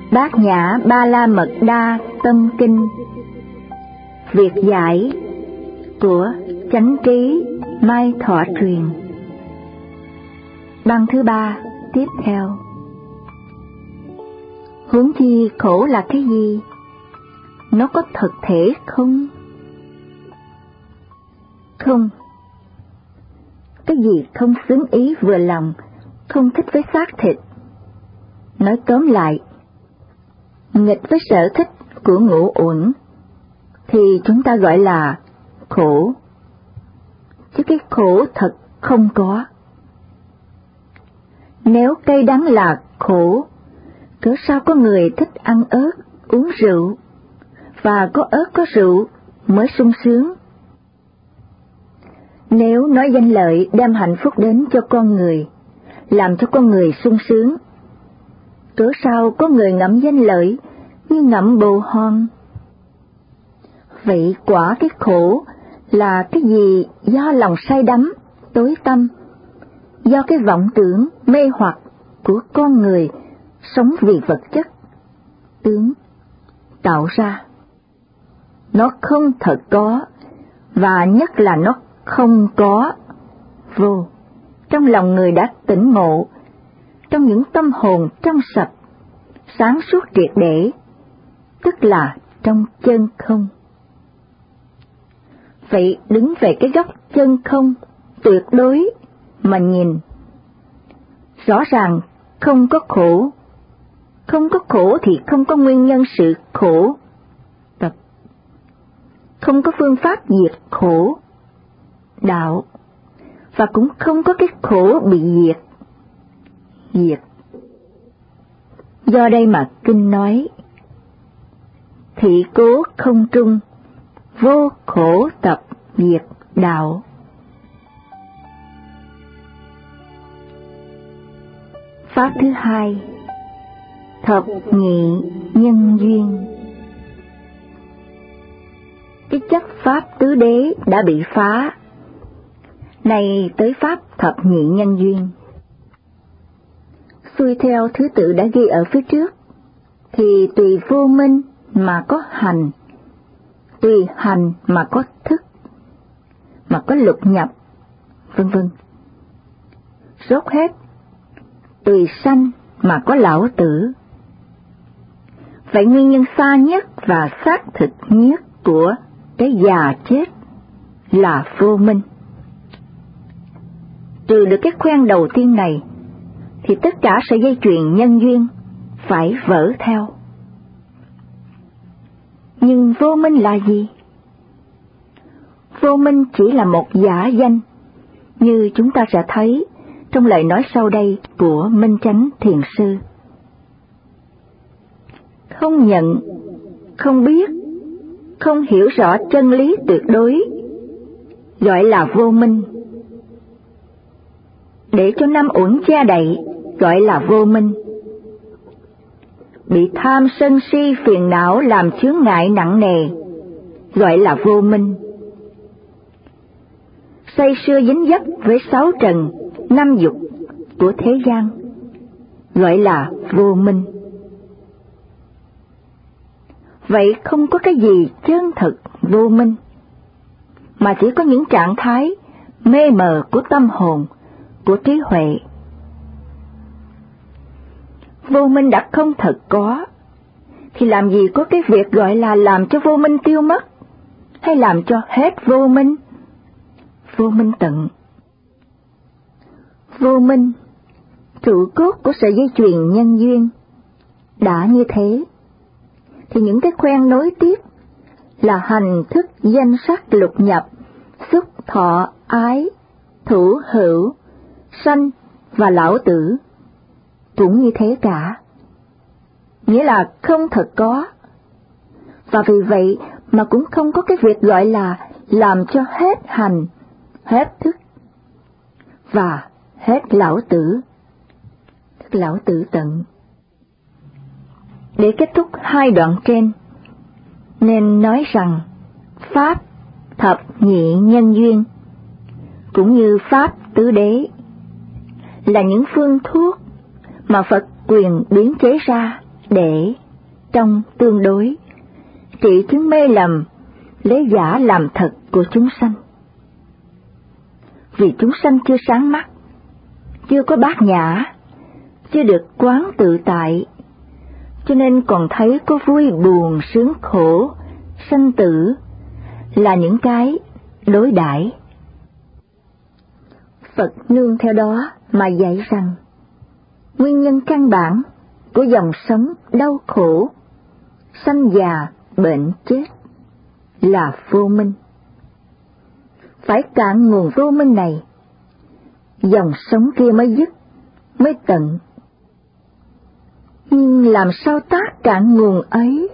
Bát Nhã Ba La Mật Đa Tâm Kinh. Việc giải của Chánh Trí Mai Thọ Truyền. Băng thứ 3 tiếp theo. Huống chi khổ là cái gì? Nó có thực thể không? Không. Cái gì không xứng ý vừa lòng, không thích với xác thịt. Nói tóm lại, nghịch với sở thích của ngũ uẩn, thì chúng ta gọi là khổ. Chứ cái khổ thật không có. Nếu cay đắng là khổ, cớ sao có người thích ăn ớt, uống rượu, và có ớt có rượu mới sung sướng? Nếu nói danh lợi đem hạnh phúc đến cho con người, làm cho con người sung sướng, cớ sao có người ngậm danh lợi như ngậm bồ hòn? Vậy quả cái khổ là cái gì do lòng say đắm, tối tăm, do cái vọng tưởng mê hoặc của con người sống vì vật chất, tướng, tạo ra. Nó không thật có, và nhất là nó không có vô trong lòng người đã tỉnh ngộ, trong những tâm hồn trong sạch, sáng suốt triệt để, tức là trong chân không. Vậy đứng về cái góc chân không tuyệt đối mà nhìn, rõ ràng không có khổ. Không có khổ thì không có nguyên nhân sự khổ tập, không có phương pháp diệt khổ đạo, và cũng không có cái khổ bị diệt. Do đây mà kinh nói, thị cố không trung, vô khổ tập diệt đạo. Pháp thứ hai, thập nhị nhân duyên. Cái chất pháp tứ đế đã bị phá, nay tới pháp thập nhị nhân duyên. Xuôi theo thứ tự đã ghi ở phía trước, thì tùy vô minh mà có hành, tùy hành mà có thức, mà có lục nhập, vân vân. Rốt hết, tùy sanh mà có lão tử. Vậy nguyên nhân xa nhất và xác thực nhất của cái già chết là vô minh. Trừ được cái khoen đầu tiên này, thì tất cả sợi dây chuyền nhân duyên phải vỡ theo. Nhưng vô minh là gì? Vô minh chỉ là một giả danh, như chúng ta sẽ thấy trong lời nói sau đây của Minh Chánh Thiền Sư. Không nhận, không biết, không hiểu rõ chân lý tuyệt đối, gọi là vô minh. Để cho năm uẩn che đậy, gọi là vô minh. Bị tham sân si phiền não làm chướng ngại nặng nề, gọi là vô minh. Say sưa dính dấp với sáu trần, năm dục của thế gian, gọi là vô minh. Vậy không có cái gì chân thực vô minh, mà chỉ có những trạng thái mê mờ của tâm hồn, của trí huệ. Vô minh đã không thật có, thì làm gì có cái việc gọi là làm cho vô minh tiêu mất, hay làm cho hết vô minh? Vô minh tận. Vô minh, trụ cốt của sợi dây chuyền nhân duyên, đã như thế, thì những cái khoen nối tiếp là hành thức danh sắc lục nhập, xúc thọ ái, thủ hữu, sanh và lão tử, cũng như thế cả. Nghĩa là không thật có. Và vì vậy mà cũng không có cái việc gọi là làm cho hết hành, hết thức, và hết lão tử, tức lão tử tận. Để kết thúc hai đoạn trên, nên nói rằng pháp thập nhị nhân duyên, cũng như pháp tứ đế, là những phương thuốc mà Phật quyền biến chế ra để trong tương đối, trị chứng mê lầm, lấy giả làm thật của chúng sanh. Vì chúng sanh chưa sáng mắt, chưa có bát nhã, chưa được quán tự tại, cho nên còn thấy có vui buồn sướng khổ, sanh tử là những cái đối đãi. Phật nương theo đó mà dạy rằng, nguyên nhân căn bản của dòng sống đau khổ, sanh già, bệnh chết là vô minh. Phải cạn nguồn vô minh này, dòng sống kia mới dứt, mới tận. Nhưng làm sao tác cạn nguồn ấy?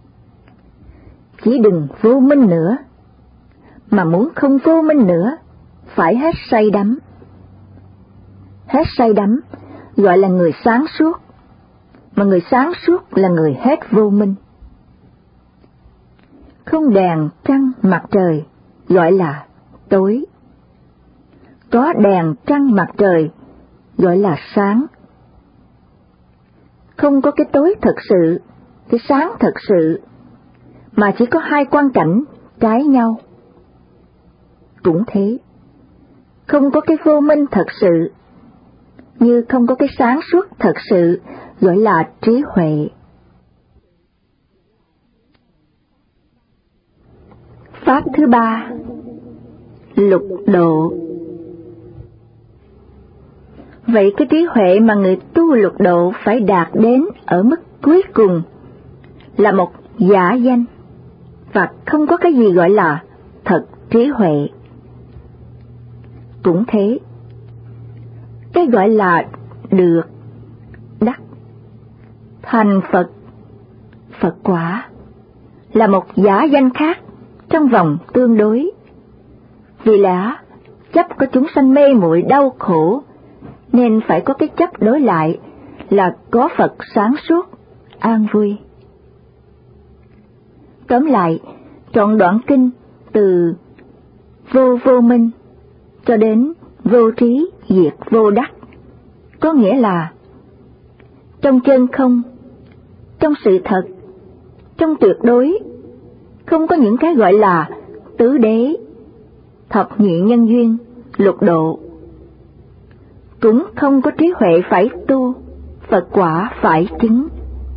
Chỉ đừng vô minh nữa, mà muốn không vô minh nữa, phải hết say đắm. Hết say đắm gọi là người sáng suốt, mà người sáng suốt là người hết vô minh. Không đèn trăng mặt trời gọi là tối, có đèn trăng mặt trời gọi là sáng. Không có cái tối thật sự, cái sáng thật sự, mà chỉ có hai quang cảnh trái nhau. Cũng thế, không có cái vô minh thật sự, như không có cái sáng suốt thật sự, gọi là trí huệ. Pháp thứ ba, lục độ. Vậy cái trí huệ mà người tu lục độ phải đạt đến ở mức cuối cùng là một giả danh, và không có cái gì gọi là thật trí huệ. Cũng thế, cái gọi là được, đắc, thành Phật, Phật quả là một giả danh khác trong vòng tương đối. Vì lẽ chấp có chúng sanh mê muội đau khổ, nên phải có cái chấp đối lại là có Phật sáng suốt, an vui. Tóm lại, trọn đoạn kinh từ vô minh cho đến vô trí diệt vô đắc, có nghĩa là trong chân không, trong sự thật, trong tuyệt đối, không có những cái gọi là tứ đế, thập nhị nhân duyên, lục độ. Cũng không có trí huệ phải tu, Phật quả phải chứng.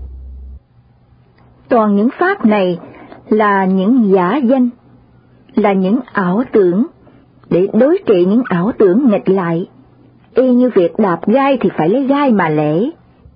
Toàn những pháp này là những giả danh, là những ảo tưởng, để đối trị những ảo tưởng nghịch lại, y như việc đạp gai thì phải lấy gai mà lễ.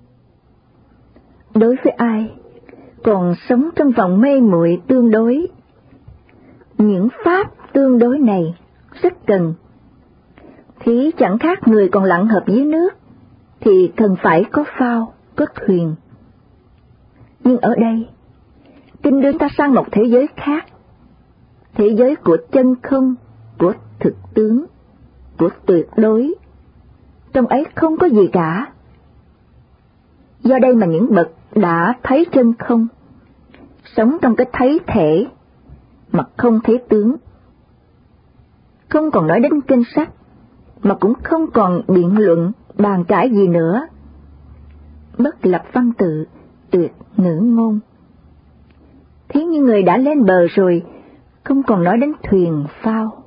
Đối với ai còn sống trong vòng mê muội tương đối, những pháp tương đối này rất cần. Thì chẳng khác người còn lặn hợp dưới nước, thì cần phải có phao, có thuyền. Nhưng ở đây, kinh đưa ta sang một thế giới khác, thế giới của chân không, của thực tướng, của tuyệt đối. Trong ấy không có gì cả. Do đây mà những bậc đã thấy chân không, sống trong cái thấy thể, mà không thấy tướng. Không còn nói đến kinh sách, mà cũng không còn biện luận, bàn cãi gì nữa. Bất lập văn tự, tuyệt ngữ ngôn. Thế nhưng người đã lên bờ rồi, không còn nói đến thuyền phao.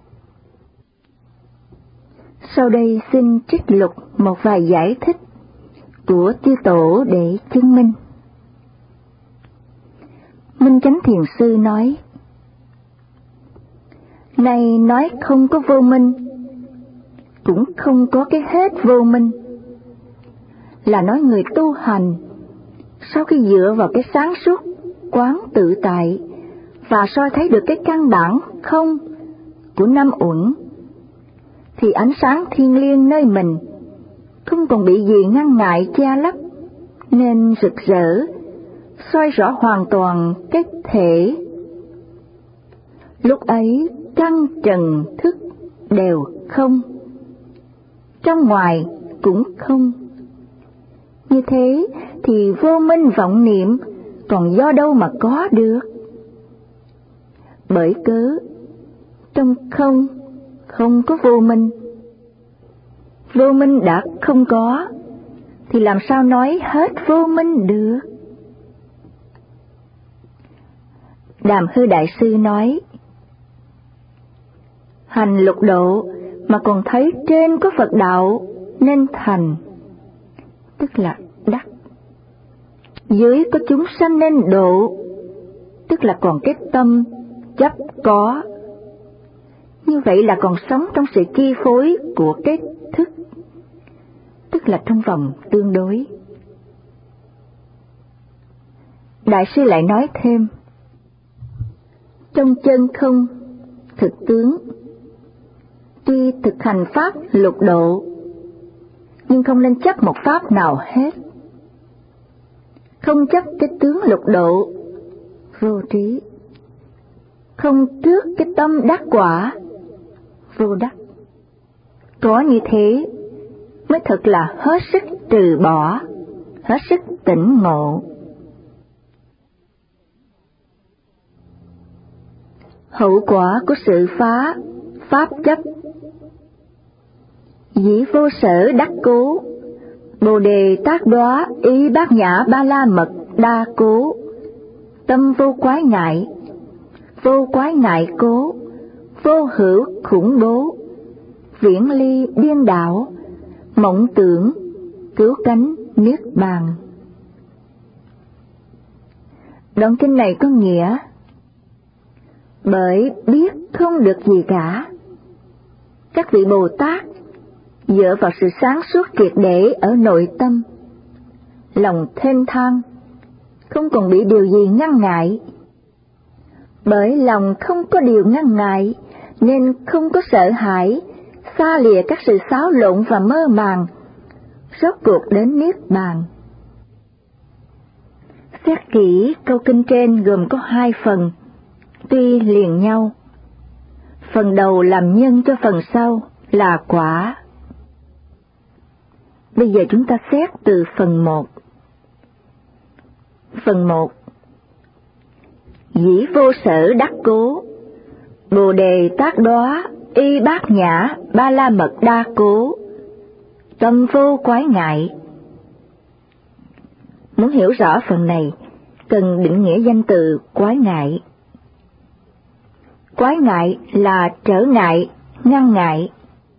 Sau đây xin trích lục một vài giải thích của chư tổ để chứng minh. Minh Chánh Thiền Sư nói, này nói không có vô minh, cũng không có cái hết vô minh, là nói người tu hành, sau khi dựa vào cái sáng suốt, quán tự tại, và soi thấy được cái căn bản không của năm uẩn, thì ánh sáng thiên liêng nơi mình không còn bị gì ngăn ngại che lấp, nên rực rỡ, soi rõ hoàn toàn cái thể. Lúc ấy trăng trần thức đều không, trong ngoài cũng không. Như thế thì vô minh vọng niệm còn do đâu mà có được? Bởi cớ trong không, không có vô minh. Vô minh đã không có, thì làm sao nói hết vô minh được? Đàm Hư Đại Sư nói, hành lục độ mà còn thấy trên có Phật đạo nên thành, tức là đắc. Dưới có chúng sanh nên độ, tức là còn cái tâm chấp có. Như vậy là còn sống trong sự chi phối của cái thức, tức là trong vòng tương đối. Đại sư lại nói thêm, trong chân không thực tướng, tuy thực hành pháp lục độ, nhưng không nên chấp một pháp nào hết. Không chấp cái tướng lục độ, vô trí. Không trước cái tâm đắc quả, vô đắc. Có như thế mới thật là hết sức trừ bỏ, hết sức tỉnh ngộ. Hậu quả của sự phá pháp chấp. Dĩ vô sở đắc cố, Bồ đề tác đóa ý bát nhã ba la mật đa cố. Tâm vô quái ngại cố, vô hữu khủng bố, viễn ly điên đảo, mộng tưởng, cứu cánh niết bàn. Đoạn kinh này có nghĩa, bởi biết không được gì cả, các vị Bồ Tát dựa vào sự sáng suốt triệt để ở nội tâm, lòng thênh thang, không còn bị điều gì ngăn ngại. Bởi lòng không có điều ngăn ngại, nên không có sợ hãi, xa lìa các sự xáo lộn và mơ màng, rốt cuộc đến niết bàn. Xét kỹ câu kinh trên gồm có 2 phần, tuy liền nhau. Phần đầu làm nhân cho phần sau là quả. Bây giờ chúng ta xét từ phần 1. Phần 1. Dĩ vô sở đắc cố, Bồ đề tác đóa y bát nhã ba la mật đa cố, tâm vô quái ngại. Muốn hiểu rõ phần này, cần định nghĩa danh từ quái ngại. Quái ngại là trở ngại, ngăn ngại.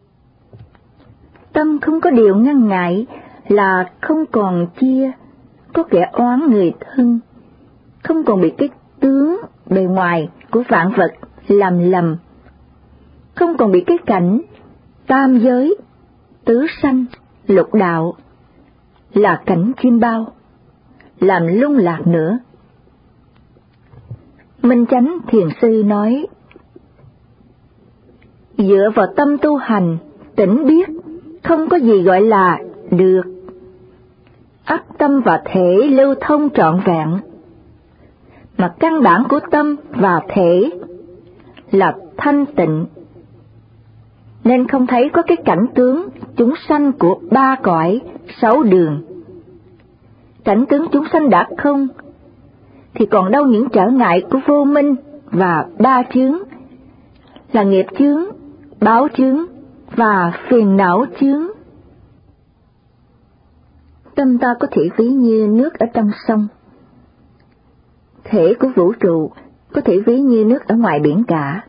Tâm không có điều ngăn ngại là không còn chia, có kẻ oán người thân, không còn bị cái tướng bề ngoài của vạn vật làm lầm, không còn bị cái cảnh tam giới, tứ sanh, lục đạo là cảnh chim bao làm lung lạc nữa. Minh Chánh Thiền Sư nói, dựa vào tâm tu hành, tỉnh biết, không có gì gọi là được. Ắt tâm và thể lưu thông trọn vẹn, mà căn bản của tâm và thể là thanh tịnh, nên không thấy có cái cảnh tướng chúng sanh của 3 cõi 6 đường. Cảnh tướng chúng sanh đã không, thì còn đâu những trở ngại của vô minh và 3 chướng, là nghiệp chướng, báo chướng và phiền não chướng. Tâm ta có thể ví như nước ở trong sông, thể của vũ trụ có thể ví như nước ở ngoài biển cả.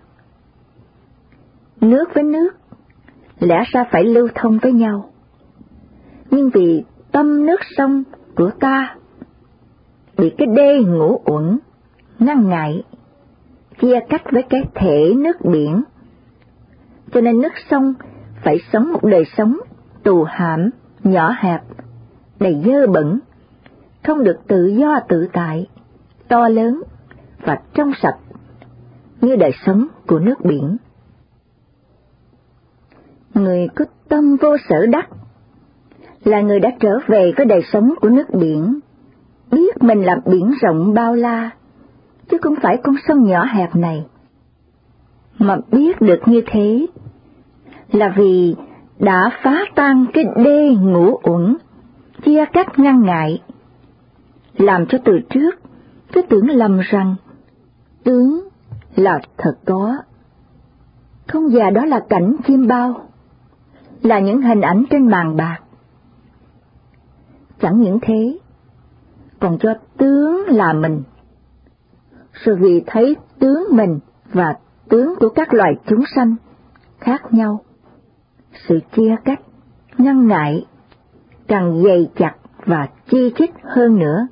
Nước với nước lẽ ra phải lưu thông với nhau, nhưng vì tâm nước sông của ta bị cái đê ngũ uẩn ngăn ngại, chia cách với cái thể nước biển, cho nên nước sông phải sống một đời sống tù hãm, nhỏ hẹp, đầy dơ bẩn, không được tự do tự tại, to lớn và trong sạch như đời sống của nước biển. Người có tâm vô sở đắc là người đã trở về với đời sống của nước biển, biết mình là biển rộng bao la, chứ không phải con sông nhỏ hẹp này. Mà biết được như thế là vì đã phá tan cái đê ngũ uẩn, chia cách ngăn ngại, làm cho từ trước cứ tưởng lầm rằng tướng là thật có, không già đó là cảnh chim bao, là những hình ảnh trên màn bạc. Chẳng những thế, còn cho tướng là mình, rồi vì thấy tướng mình và tướng của các loài chúng sanh khác nhau, sự chia cách, ngăn ngại càng dày chặt và chi chít hơn nữa.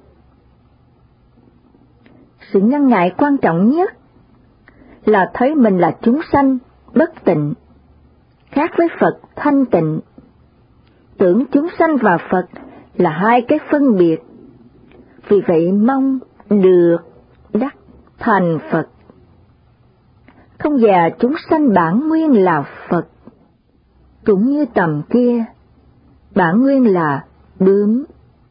Sự ngăn ngại quan trọng nhất là thấy mình là chúng sanh bất tịnh, khác với Phật thanh tịnh. Tưởng chúng sanh và Phật là hai cái phân biệt, vì vậy mong được đắc thành Phật. Không dè chúng sanh bản nguyên là Phật, cũng như tầm kia, bản nguyên là bướm.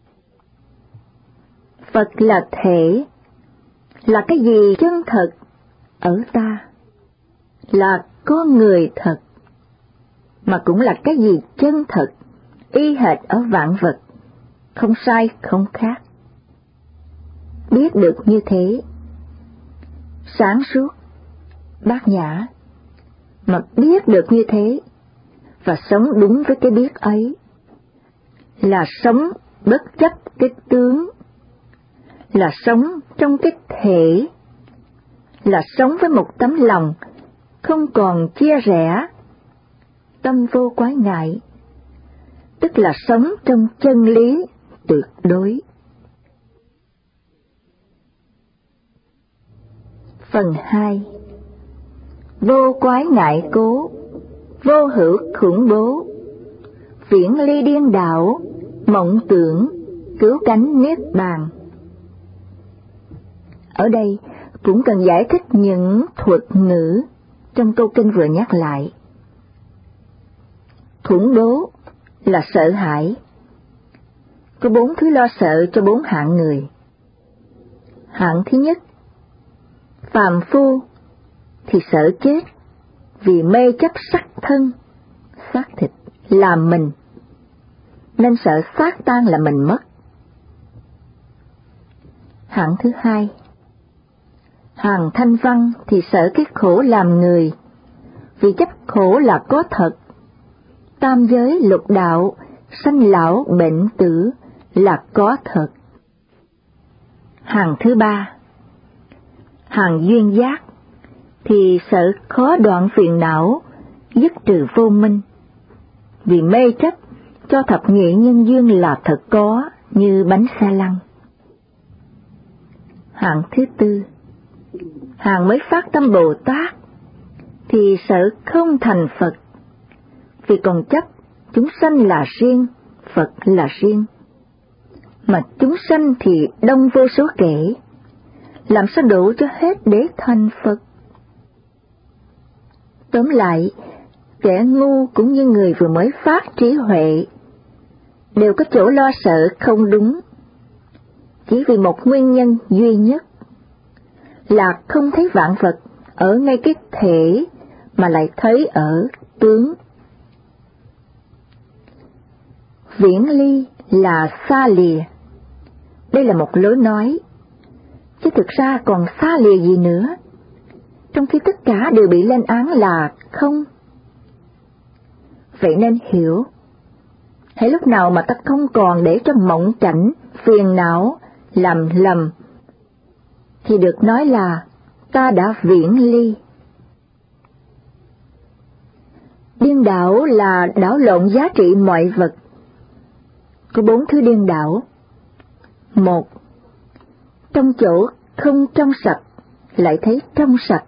Phật là thể, là cái gì chân thật ở ta, là con người thật, mà cũng là cái gì chân thật, y hệt ở vạn vật, không sai không khác. Biết được như thế, sáng suốt, bát nhã, mà biết được như thế, và sống đúng với cái biết ấy, là sống bất chấp cái tướng, là sống trong cái thể, là sống với một tấm lòng không còn chia rẽ, tâm vô quái ngại, tức là sống trong chân lý tuyệt đối. Phần 2. Vô quái ngại cố, vô hữu khủng bố, viễn ly điên đảo, mộng tưởng, cứu cánh niết bàn. Ở đây cũng cần giải thích những thuật ngữ trong câu kinh vừa nhắc lại. Khủng bố là sợ hãi. Có 4 thứ lo sợ cho 4 hạng người. Hạng thứ nhất, phàm phu thì sợ chết vì mê chấp sắc thân, xác thịt là mình, nên sợ xác tan là mình mất. Hạng thứ hai, hàng thanh văn thì sợ cái khổ làm người, vì chấp khổ là có thật. Tam giới lục đạo, sanh lão bệnh tử là có thật. Hàng thứ ba, hàng duyên giác thì sợ khó đoạn phiền não, dứt trừ vô minh, vì mê chấp cho thập nhị nhân duyên là thật có như bánh xe lăn. Hạng thứ tư, hàng mới phát tâm Bồ Tát thì sợ không thành Phật, vì còn chấp chúng sanh là riêng, Phật là riêng, mà chúng sanh thì đông vô số kể, làm sao đủ cho hết để thành Phật. Tóm lại, kẻ ngu cũng như người vừa mới phát trí huệ đều có chỗ lo sợ không đúng, chỉ vì một nguyên nhân duy nhất là không thấy vạn vật ở ngay cái thể mà lại thấy ở tướng. Viễn ly là xa lìa. Đây là một lối nói, chứ thực ra còn xa lìa gì nữa, trong khi tất cả đều bị lên án là không. Vậy nên hiểu, hễ lúc nào mà ta không còn để cho mộng cảnh, phiền não, làm lầm, thì được nói là ta đã viễn ly. Điên đảo là đảo lộn giá trị mọi vật. Có 4 thứ điên đảo. 1. Trong chỗ không trong sạch lại thấy trong sạch.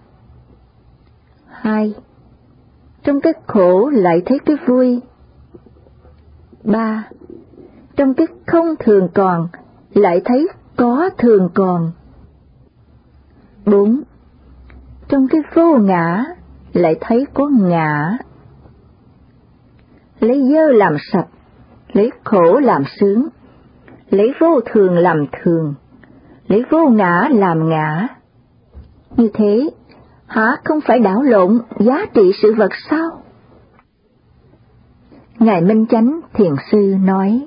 2. Trong cái khổ lại thấy cái vui. 3. Trong cái không thường còn lại thấy có thường còn. 4. Trong cái vô ngã lại thấy có ngã. Lấy dơ làm sạch, lấy khổ làm sướng, lấy vô thường làm thường, lấy vô ngã làm ngã. Như thế, hả không phải đảo lộn giá trị sự vật sao? Ngài Minh Chánh Thiền Sư nói,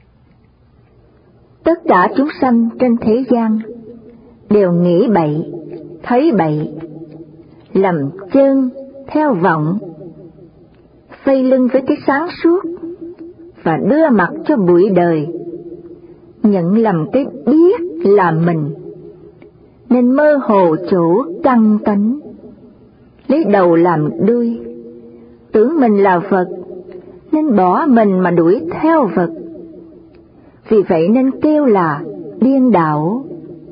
tất cả chúng sanh trên thế gian đều nghĩ bậy, thấy bậy, lầm chân theo vọng, xây lưng với cái sáng suốt và đưa mặt cho bụi đời, nhận lầm cái biết là mình, nên mơ hồ chỗ căn tánh, lấy đầu làm đuôi, tưởng mình là vật, nên bỏ mình mà đuổi theo vật. Vì vậy nên kêu là điên đảo.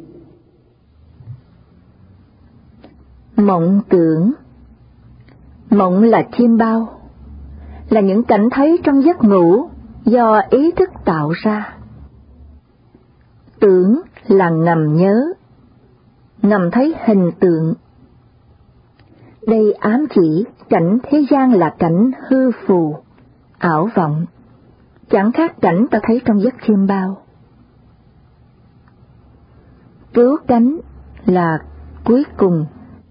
Mộng tưởng. Mộng là chiêm bao, là những cảnh thấy trong giấc ngủ do ý thức tạo ra. Tưởng là ngầm nhớ, ngầm thấy hình tượng. Đây ám chỉ cảnh thế gian là cảnh hư phù, ảo vọng, chẳng khác cảnh ta thấy trong giấc chiêm bao. Cứu cánh là cuối cùng.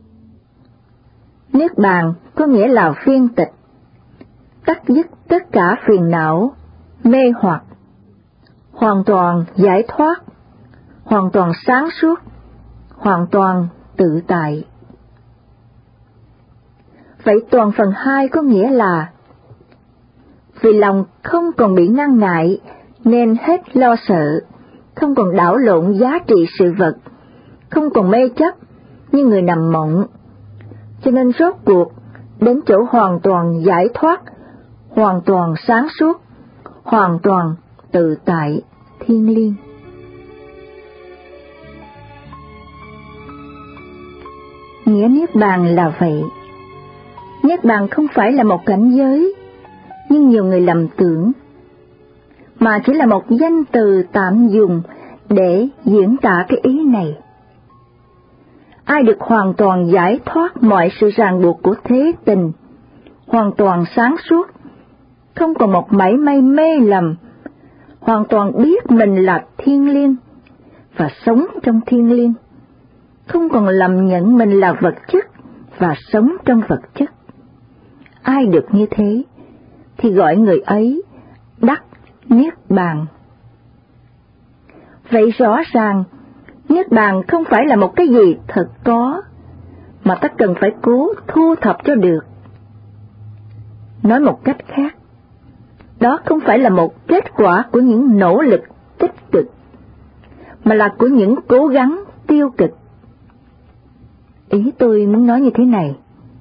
Niết bàn có nghĩa là viên tịch, tắt dứt tất cả phiền não, mê hoặc, hoàn toàn giải thoát, hoàn toàn sáng suốt, hoàn toàn tự tại. Vậy toàn phần 2 có nghĩa là vì lòng không còn bị ngăn ngại nên hết lo sợ, không còn đảo lộn giá trị sự vật, không còn mê chấp như người nằm mộng, cho nên rốt cuộc đến chỗ hoàn toàn giải thoát, hoàn toàn sáng suốt, hoàn toàn tự tại, thiêng liêng. Nghĩa Niết Bàn là vậy. Niết Bàn không phải là một cảnh giới, nhưng nhiều người lầm tưởng, mà chỉ là một danh từ tạm dùng để diễn tả cái ý này. Ai được hoàn toàn giải thoát mọi sự ràng buộc của thế tình, hoàn toàn sáng suốt, không còn một mảy may mê lầm, hoàn toàn biết mình là thiêng liêng và sống trong thiêng liêng, không còn lầm nhận mình là vật chất và sống trong vật chất. Ai được như thế thì gọi người ấy đắc Niết Bàn. Vậy rõ ràng, Niết Bàn không phải là một cái gì thật có, mà ta cần phải cố thu thập cho được. Nói một cách khác, đó không phải là một kết quả của những nỗ lực tích cực, mà là của những cố gắng tiêu cực. Ý tôi muốn nói như thế này.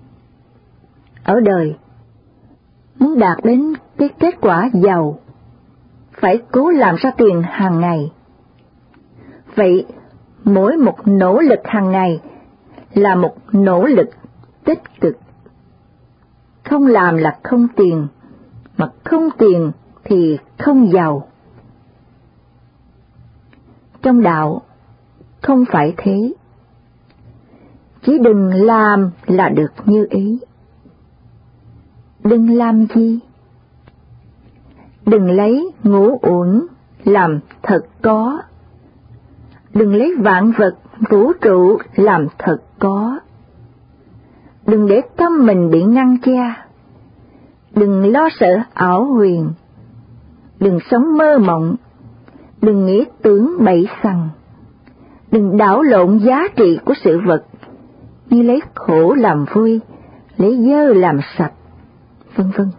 Ở đời, muốn đạt đến cái kết quả giàu, phải cố làm ra tiền hàng ngày. Vậy, mỗi một nỗ lực hàng ngày là một nỗ lực tích cực. Không làm là không tiền, mà không tiền thì không giàu. Trong đạo, không phải thế. Chỉ đừng làm là được như ý. Đừng làm gì? Đừng lấy ngũ uẩn làm thật có. Đừng lấy vạn vật vũ trụ làm thật có. Đừng để tâm mình bị ngăn che. Đừng lo sợ ảo huyền. Đừng sống mơ mộng. Đừng nghĩ tưởng bậy xằng. Đừng đảo lộn giá trị của sự vật, như lấy khổ làm vui, lấy dơ làm sạch, vân vân.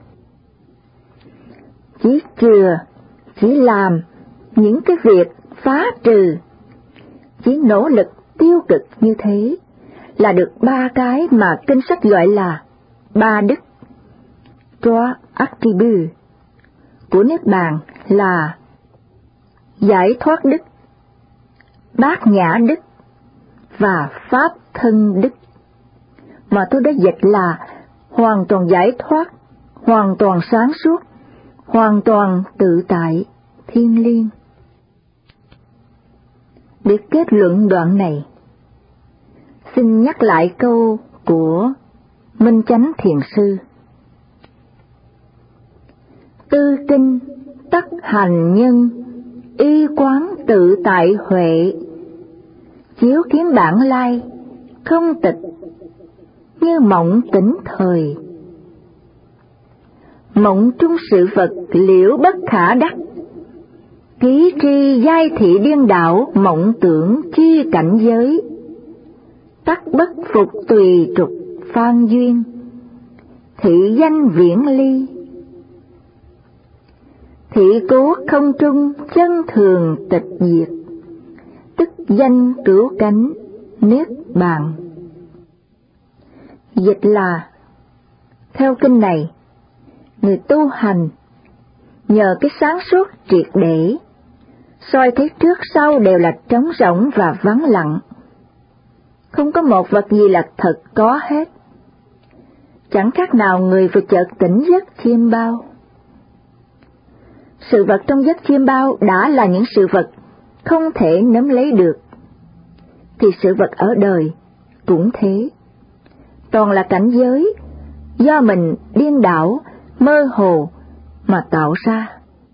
Chỉ chừa, chỉ làm những cái việc phá trừ, chỉ nỗ lực tiêu cực như thế là được 3 cái mà kinh sách gọi là 3 đức. Trois attributs của Niết Bàn là giải thoát đức, bát nhã đức và pháp thân đức, mà tôi đã dịch là hoàn toàn giải thoát, hoàn toàn sáng suốt, hoàn toàn tự tại, thiêng liêng. Để kết luận đoạn này, xin nhắc lại câu của Minh Chánh Thiền Sư. Tư kinh tất hành nhân, y quán tự tại huệ, chiếu kiến bản lai, không tịch, như mộng tỉnh thời. Mộng trung sự vật liễu bất khả đắc, ký tri giai thị điên đảo, mộng tưởng chi cảnh giới. Tắc bất phục tùy trục phan duyên, thị danh viễn ly. Thị cố không trung chân thường tịch diệt, tức danh cửu cánh Niết Bàn. Dịch là: theo kinh này, người tu hành nhờ cái sáng suốt triệt để, soi thấy trước sau đều là trống rỗng và vắng lặng, không có một vật gì là thật có hết, chẳng khác nào người vừa chợt tỉnh giấc chiêm bao. Sự vật trong giấc chiêm bao đã là những sự vật không thể nắm lấy được, thì sự vật ở đời cũng thế, toàn là cảnh giới do mình điên đảo, mơ hồ mà tạo ra.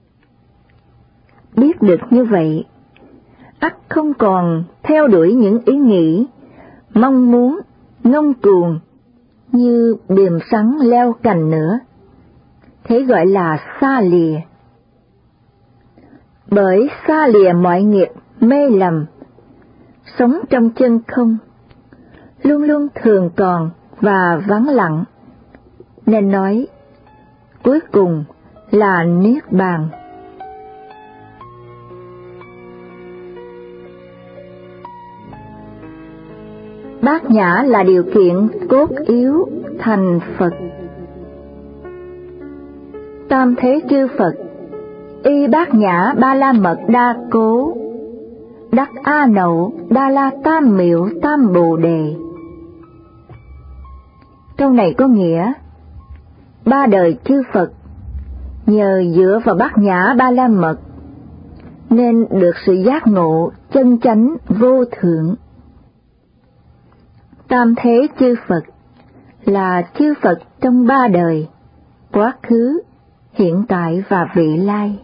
Biết được như vậy, ắt không còn theo đuổi những ý nghĩ, mong muốn, ngông cuồng như bìm sắn leo cành nữa, thế gọi là xa lìa. Bởi xa lìa mọi nghiệp mê lầm, sống trong chân không, luôn luôn thường còn và vắng lặng, nên nói cuối cùng là Niết Bàn. Bát nhã là điều kiện cốt yếu thành Phật. Tam thế chư Phật, y bát nhã ba la mật đa cố, đắc A Nậu Đa La Tam Miệu Tam Bồ Đề. Câu này có nghĩa, ba đời chư Phật nhờ dựa vào bát nhã ba la mật nên được sự giác ngộ chân chánh vô thượng. Tam thế chư Phật là chư Phật trong ba đời, quá khứ, hiện tại và vị lai.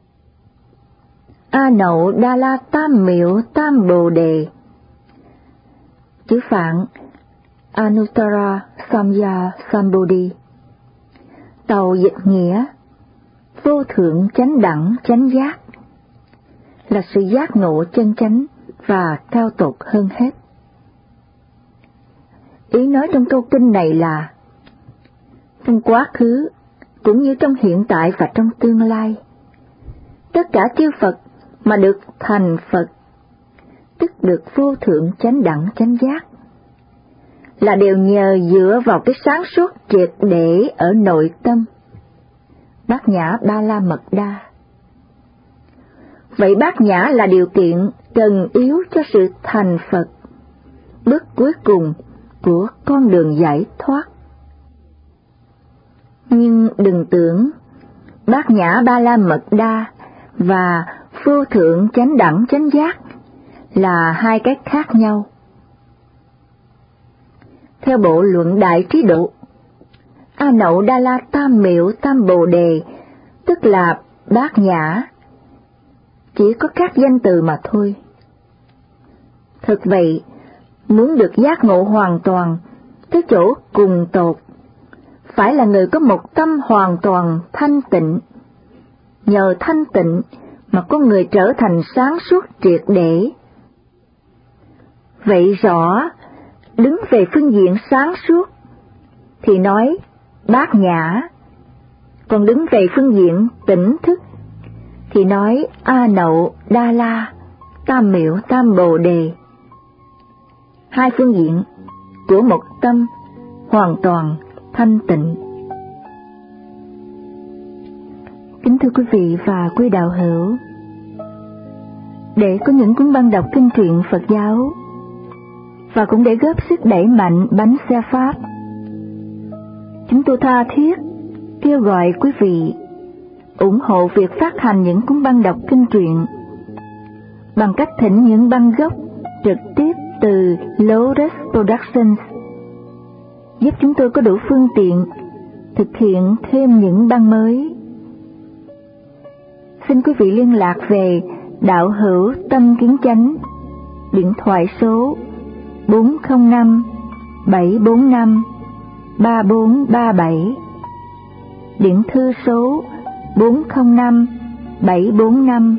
A Nậu Đa La Tam Miệu Tam Bồ Đề, chữ Phạn Anuttara Samya Sambodhi, tàu dịch nghĩa vô thượng chánh đẳng chánh giác, là sự giác ngộ chân chánh và cao tột hơn hết. Ý nói trong câu kinh này là, trong quá khứ, cũng như trong hiện tại và trong tương lai, tất cả chư Phật mà được thành Phật, tức được vô thượng chánh đẳng chánh giác, là đều nhờ dựa vào cái sáng suốt triệt để ở nội tâm, bát nhã ba la mật đa. Vậy bát nhã là điều kiện cần yếu cho sự thành Phật, bước cuối cùng của con đường giải thoát. Nhưng đừng tưởng bát nhã ba la mật đa và vô thượng chánh đẳng chánh giác là hai cái khác nhau. Theo bộ luận Đại Trí Độ, A Nậu Đa La Tam Miệu Tam Bồ Đề, tức là bát nhã, chỉ có các danh từ mà thôi. Thực vậy, muốn được giác ngộ hoàn toàn tới chỗ cùng tột, phải là người có một tâm hoàn toàn thanh tịnh. Nhờ thanh tịnh mà con người trở thành sáng suốt triệt để. Vậy rõ, đứng về phương diện sáng suốt thì nói bát nhã, còn đứng về phương diện tỉnh thức thì nói A Nậu Đa La Tam Miệu Tam Bồ Đề. Hai phương diện của một tâm hoàn toàn thanh tịnh. Kính thưa quý vị và quý đạo hữu, để có những cuốn băng đọc kinh truyện Phật giáo và cũng để góp sức đẩy mạnh bánh xe Pháp, chúng tôi tha thiết kêu gọi quý vị ủng hộ việc phát hành những cuốn băng đọc kinh truyện bằng cách thỉnh những băng gốc trực tiếp từ Lotus Productions, giúp chúng tôi có đủ phương tiện thực hiện thêm những băng mới. Xin quý vị liên lạc về đạo hữu Tâm Kiến Chánh, điện thoại số 405 745 3437, điện thư số 405 745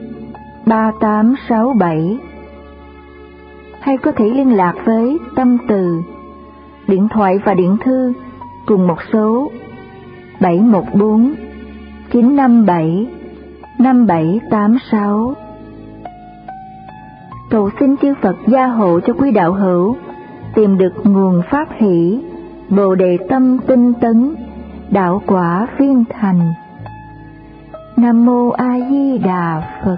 3867, hay có thể liên lạc với Tâm Từ, điện thoại và điện thư cùng một số 714 957 5786. cầu xin chư Phật gia hộ cho quý đạo hữu tìm được nguồn pháp hỷ, bồ đề tâm tinh tấn, đạo quả viên thành. Nam mô A Di Đà Phật.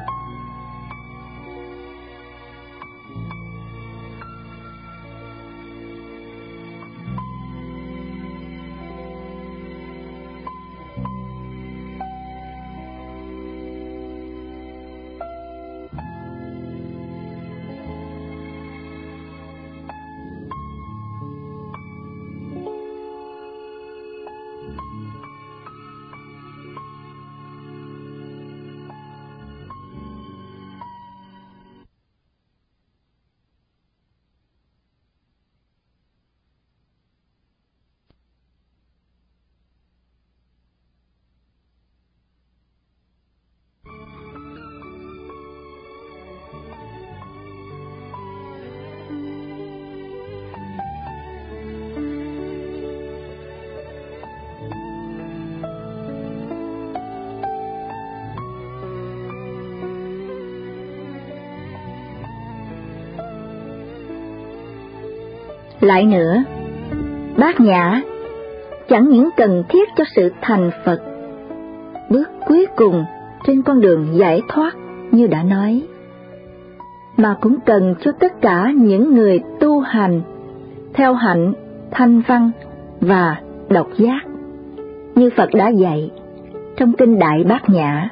Lại nữa, Bát Nhã chẳng những cần thiết cho sự thành Phật, bước cuối cùng trên con đường giải thoát như đã nói, mà cũng cần cho tất cả những người tu hành theo hạnh thanh văn và độc giác, như Phật đã dạy trong kinh Đại Bát Nhã.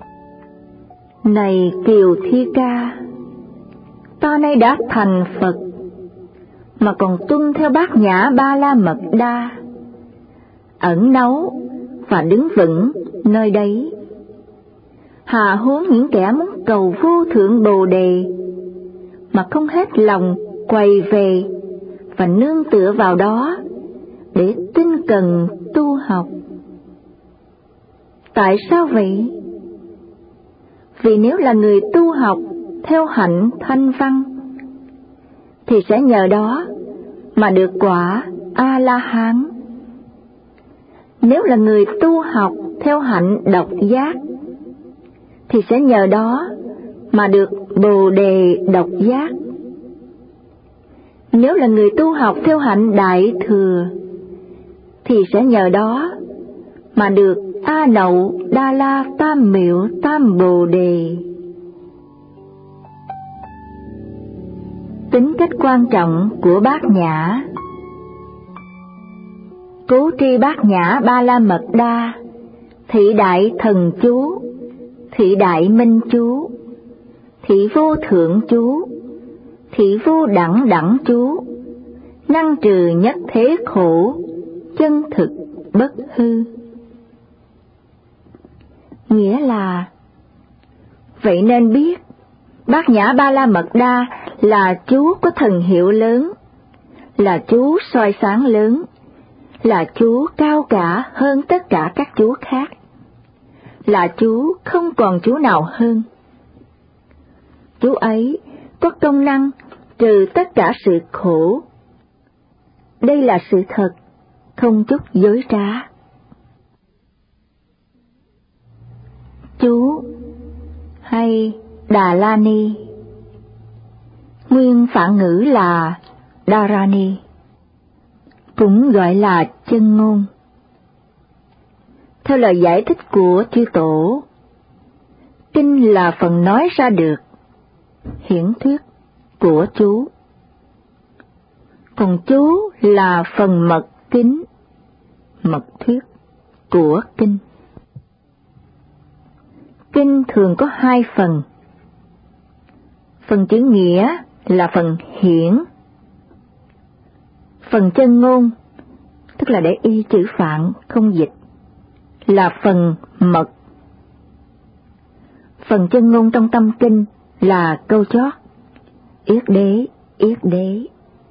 Này Kiều Thi Ca, ta nay đã thành Phật, mà còn tuân theo Bát Nhã Ba La Mật Đa, ẩn náu và đứng vững nơi đấy. Hà huống những kẻ muốn cầu vô thượng Bồ Đề, mà không hết lòng quay về và nương tựa vào đó để tinh cần tu học. Tại sao vậy? Vì nếu là người tu học theo hạnh thanh văn, thì sẽ nhờ đó mà được quả A-la-hán. Nếu là người tu học theo hạnh độc giác, thì sẽ nhờ đó mà được Bồ Đề độc giác. Nếu là người tu học theo hạnh Đại Thừa, thì sẽ nhờ đó mà được A Nậu Đa La Tam Miệu Tam Bồ Đề. Tính cách quan trọng của Bát Nhã. Cố tri Bát Nhã Ba La Mật Đa, thị đại thần chú, thị đại minh chú, thị vô thượng chú, thị vô đẳng đẳng chú, năng trừ nhất thế khổ, chân thực bất hư. Nghĩa là, vậy nên biết Bát Nhã Ba La Mật Đa là chú có thần hiệu lớn, là chú soi sáng lớn, là chú cao cả hơn tất cả các chú khác, là chú không còn chú nào hơn. Chú ấy có công năng trừ tất cả sự khổ. Đây là sự thật, không chút dối trá. Chú hay Đà La Ni, nguyên phạn ngữ là Dharani, cũng gọi là chân ngôn. Theo lời giải thích của chư tổ, kinh là phần nói ra được, hiển thuyết của chú, còn chú là phần mật kính, mật thuyết của kinh. Kinh thường có hai phần. Phần chữ nghĩa là phần hiển, phần chân ngôn, tức là để y chữ phạn không dịch, là phần mật. Phần chân ngôn trong tâm kinh là câu chót, yết đế, yết đế.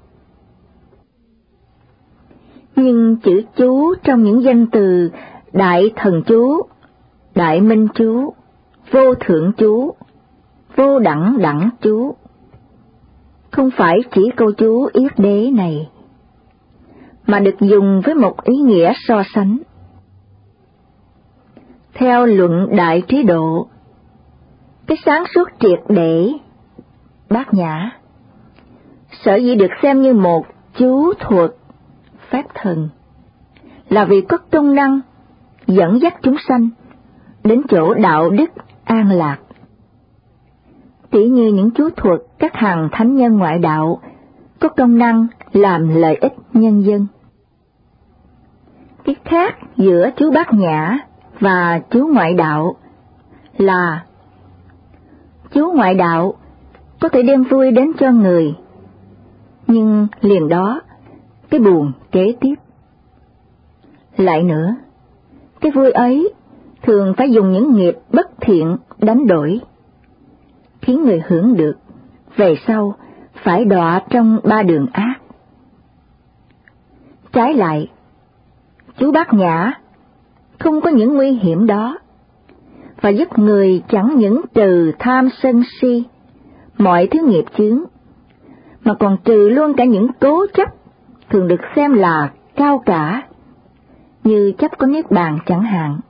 Nhưng chữ chú trong những danh từ đại thần chú, đại minh chú, vô thượng chú, vô đẳng đẳng chú, không phải chỉ câu chú yết đế này, mà được dùng với một ý nghĩa so sánh. Theo luận Đại Trí Độ, cái sáng suốt triệt để Bát Nhã sở dĩ được xem như một chú thuật phép thần là vì có công năng dẫn dắt chúng sanh đến chỗ đạo đức an lạc. Tỉ như những chú thuật các hàng thánh nhân ngoại đạo có công năng làm lợi ích nhân dân. Cái khác giữa chú Bát Nhã và chú ngoại đạo là chú ngoại đạo có thể đem vui đến cho người, nhưng liền đó cái buồn kế tiếp. Lại nữa, cái vui ấy thường phải dùng những nghiệp bất thiện đánh đổi, khiến người hưởng được về sau phải đọa trong ba đường ác. Trái lại, chú Bát Nhã không có những nguy hiểm đó, và giúp người chẳng những trừ tham sân si, mọi thứ nghiệp chướng, mà còn trừ luôn cả những cố chấp thường được xem là cao cả, như chấp có niết bàn chẳng hạn.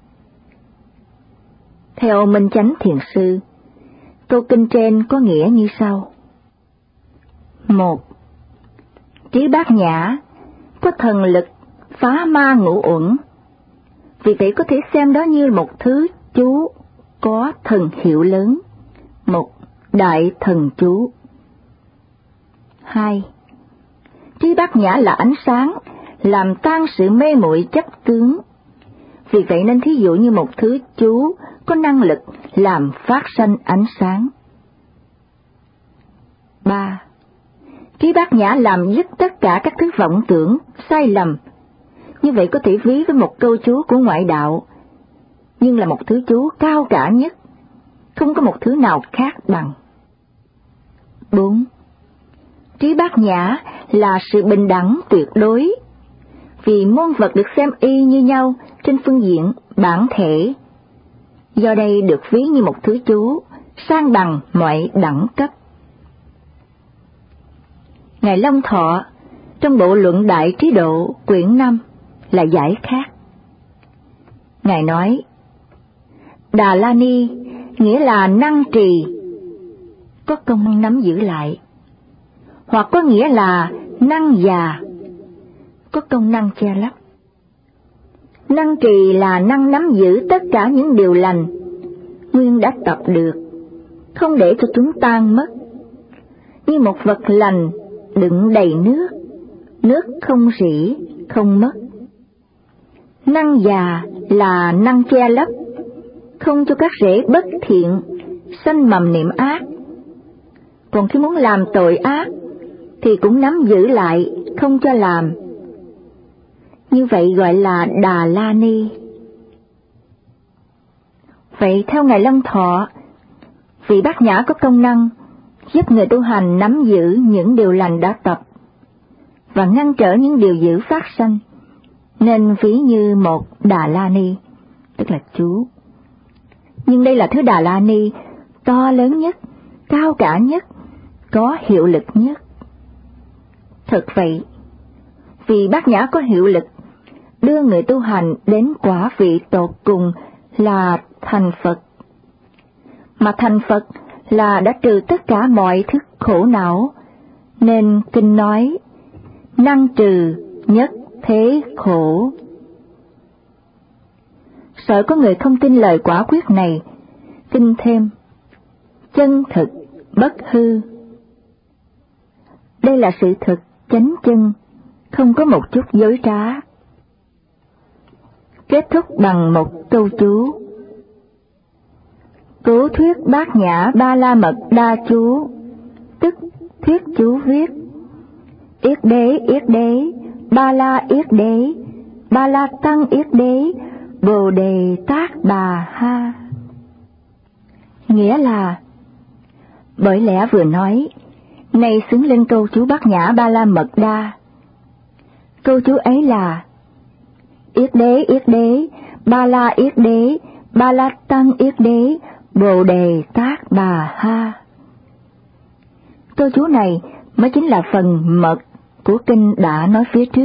Theo Minh Chánh Thiền Sư, câu kinh trên có nghĩa như sau. 1. Trí Bát Nhã có thần lực phá ma ngũ uẩn, vì vậy có thể xem đó như một thứ chú có thần hiệu lớn, một đại thần chú. 2. Trí Bát Nhã là ánh sáng, làm tan sự mê muội chấp tướng, vì vậy nên thí dụ như một thứ chú có năng lực làm phát sanh ánh sáng. 3. Trí Bát Nhã làm dứt tất cả các thứ vọng tưởng, sai lầm, như vậy có thể ví với một câu chú của ngoại đạo, nhưng là một thứ chú cao cả nhất, không có một thứ nào khác bằng. 4. Trí Bát Nhã là sự bình đẳng tuyệt đối, vì muôn vật được xem y như nhau trên phương diện bản thể, do đây được ví như một thứ chú sang bằng mọi đẳng cấp. Ngài Long Thọ trong bộ Luận Đại Trí Độ quyển 5 là giải khác. Ngài nói, Đà La Ni nghĩa là năng trì, có công năng nắm giữ lại, hoặc có nghĩa là năng già, có công năng che lấp. Năng trì là năng nắm giữ tất cả những điều lành, nguyên đã tập được, không để cho chúng tan mất, như một vật lành đựng đầy nước, nước không rỉ, không mất. Năng già là năng che lấp, không cho các rễ bất thiện sanh mầm niệm ác, còn khi muốn làm tội ác thì cũng nắm giữ lại, không cho làm. Như vậy gọi là Đà La Ni. Vậy theo Ngài Long Thọ, vị Bát Nhã có công năng giúp người tu hành nắm giữ những điều lành đã tập và ngăn trở những điều dữ phát sanh, nên ví như một Đà La Ni, tức là chú. Nhưng đây là thứ Đà La Ni to lớn nhất, cao cả nhất, có hiệu lực nhất. Thật vậy, vì Bát Nhã có hiệu lực đưa người tu hành đến quả vị tột cùng là thành Phật. Mà thành Phật là đã trừ tất cả mọi thức khổ não, nên kinh nói, năng trừ nhất thế khổ. Sợ có người không tin lời quả quyết này, kinh thêm, chân thực, bất hư. Đây là sự thực, chánh chân, không có một chút dối trá. Kết thúc bằng một câu chú. Cố thuyết Bát Nhã Ba La Mật Đa chú, tức thuyết chú viết: Yết đế, Ba La yết đế, Ba La tăng yết đế, Bồ đề tát bà ha. Nghĩa là, bởi lẽ vừa nói, nay xứng lên câu chú Bát Nhã Ba La Mật Đa. Câu chú ấy là Yết đế, Ba La yết đế, Ba La tăng yết đế, Bồ đề tát bà ha. Câu chú này mới chính là phần mật của kinh đã nói phía trước.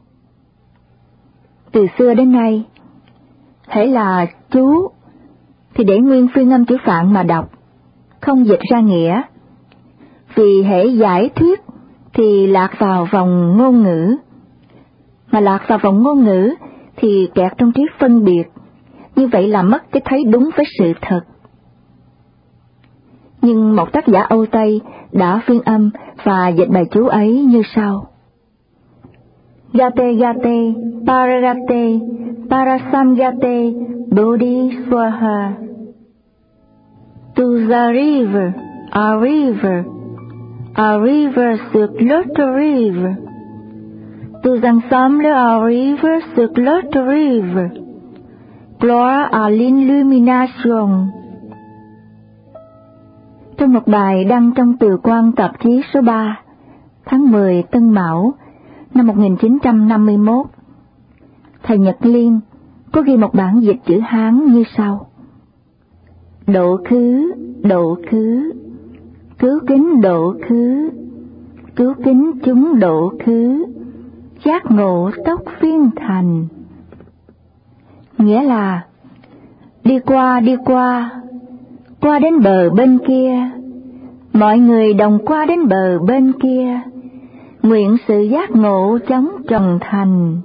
Từ xưa đến nay, hễ là chú thì để nguyên phiên âm chữ Phạn mà đọc, không dịch ra nghĩa, Vì hễ giải thuyết thì lạc vào vòng ngôn ngữ, mà lạc vào vòng ngôn ngữ thì kẹt trong trí phân biệt, như vậy là mất cái thấy đúng với sự thật. Nhưng một tác giả Âu Tây đã phiên âm và dịch bài chú ấy như sau: Gate gate, paragate, parasamgate, bodhi swaha. To the river, a river, a river circlot a river. To the ensemble, a river circlot a river. Gloria a l'illumination. Trong một bài đăng trong Từ Quan tạp chí số 3, tháng 10 Tân Mão năm 1951, thầy Nhật Liên có ghi một bản dịch chữ Hán như sau: độ khứ, cứu kính độ khứ, cứu kính chúng độ khứ, giác ngộ tốc phiên thành. Nghĩa là đi qua, qua đến bờ bên kia, mọi người đồng qua đến bờ bên kia, nguyện sự giác ngộ chóng tròn thành.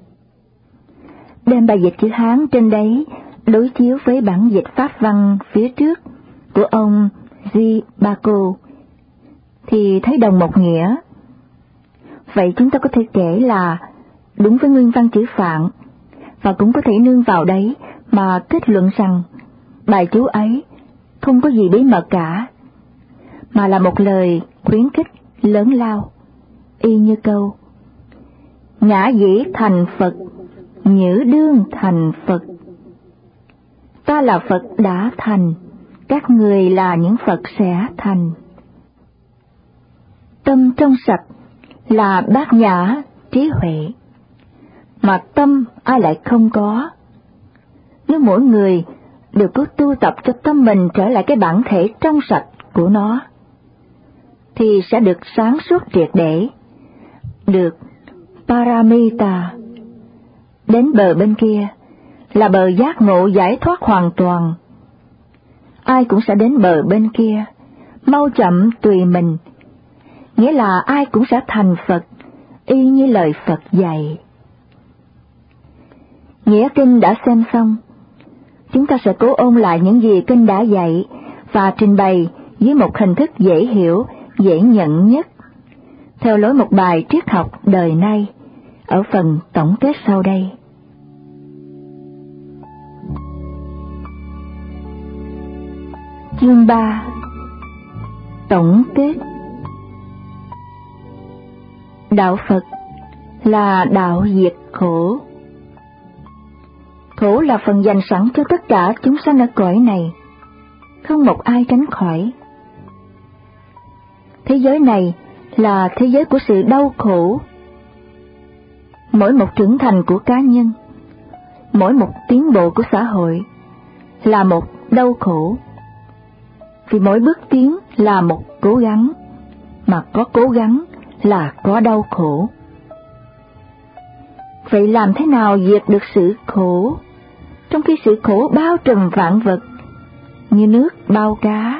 Đem bài dịch chữ Hán trên đấy đối chiếu với bản dịch pháp văn phía trước của ông G. Baco thì thấy đồng một nghĩa. Vậy chúng ta có thể kể là đúng với nguyên văn chữ Phạn, và cũng có thể nương vào đấy mà kết luận rằng bài chú ấy không có gì bí mật cả, mà là một lời khuyến khích lớn lao, y như câu: ngã dĩ thành Phật, nhữ đương thành Phật. Ta là Phật đã thành, các người là những Phật sẽ thành. Tâm trong sạch là bát nhã trí huệ, mà tâm ai lại không có. Nếu mỗi người đều cứ tu tập cho tâm mình trở lại cái bản thể trong sạch của nó, thì sẽ được sáng suốt triệt để, được paramita. Đến bờ bên kia là bờ giác ngộ giải thoát hoàn toàn. Ai cũng sẽ đến bờ bên kia, mau chậm tùy mình, nghĩa là ai cũng sẽ thành Phật, y như lời Phật dạy. Nghĩa kinh đã xem xong, chúng ta sẽ cố ôn lại những gì kinh đã dạy và trình bày dưới một hình thức dễ hiểu, dễ nhận nhất, theo lối một bài triết học đời nay, ở phần tổng kết sau đây. Chương 3: Tổng kết. Đạo Phật là đạo diệt khổ. Khổ là phần dành sẵn cho tất cả chúng sanh ở cõi này, không một ai tránh khỏi. Thế giới này là thế giới của sự đau khổ. Mỗi một trưởng thành của cá nhân, mỗi một tiến bộ của xã hội là một đau khổ. Vì mỗi bước tiến là một cố gắng, mà có cố gắng là có đau khổ. Vậy làm thế nào diệt được sự khổ, trong khi sự khổ bao trùm vạn vật, như nước bao cá?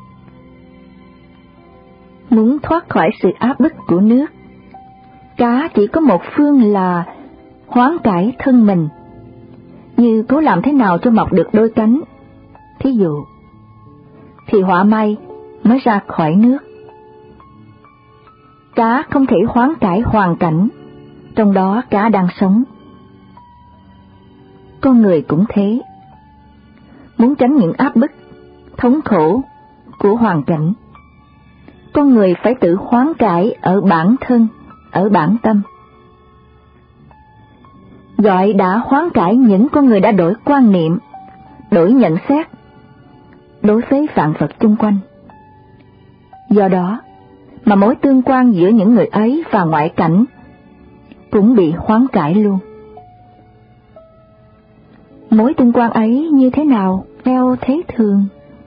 Muốn thoát khỏi sự áp bức của nước, cá chỉ có một phương là hoán cải thân mình, như cố làm thế nào cho mọc được đôi cánh, thí dụ, thì họa may mới ra khỏi nước. Cá không thể hoán cải hoàn cảnh, trong đó cá đang sống. Con người cũng thế. Muốn tránh những áp bức, thống khổ của hoàn cảnh, con người phải tự hoán cải ở bản thân, ở bản tâm. Gọi đã hoán cải những con người đã đổi quan niệm, đổi nhận xét đối với vạn vật chung quanh. Do đó mà mối tương quan giữa những người ấy và ngoại cảnh cũng bị hoán cải luôn. Mối tương quan ấy như thế nào theo thế thường?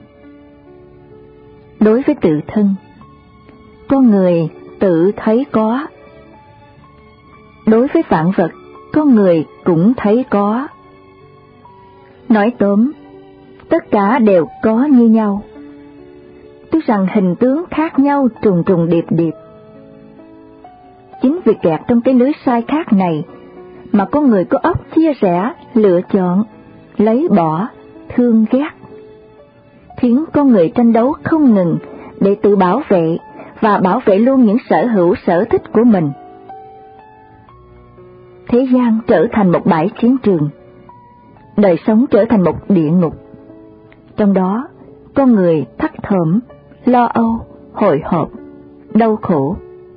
Đối với tự thân, con người tự thấy có. Đối với vạn vật, con người cũng thấy có. Nói tóm, tất cả đều có như nhau. Tức rằng hình tướng khác nhau trùng trùng điệp điệp. Chính vì kẹt trong cái lưới sai khác này mà con người có óc chia rẽ, lựa chọn, lấy bỏ, thương ghét, khiến con người tranh đấu không ngừng để tự bảo vệ và bảo vệ luôn những sở hữu sở thích của mình. Thế gian trở thành một bãi chiến trường, đời sống trở thành một địa ngục. Trong đó, con người thất thởm, lo âu, hồi hộp, đau khổ.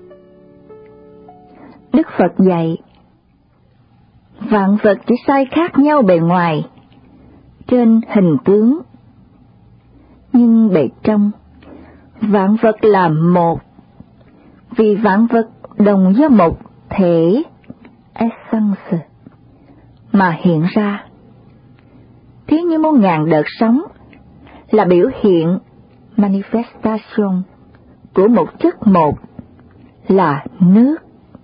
Đức Phật dạy, vạn vật chỉ sai khác nhau bề ngoài, trên hình tướng, nhưng bề trong, vạn vật là một, vì vạn vật đồng do một thể, essence, mà hiện ra. Thí như muôn ngàn đợt sóng là biểu hiện, manifestation, của một chất một, là nước.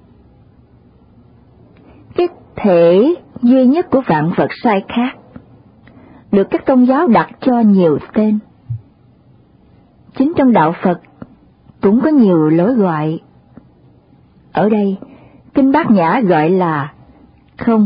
Cái thể duy nhất của vạn vật sai khác được các tôn giáo đặt cho nhiều tên. Chính trong đạo Phật cũng có nhiều lối gọi. Ở đây, Kinh Bát Nhã gọi là không.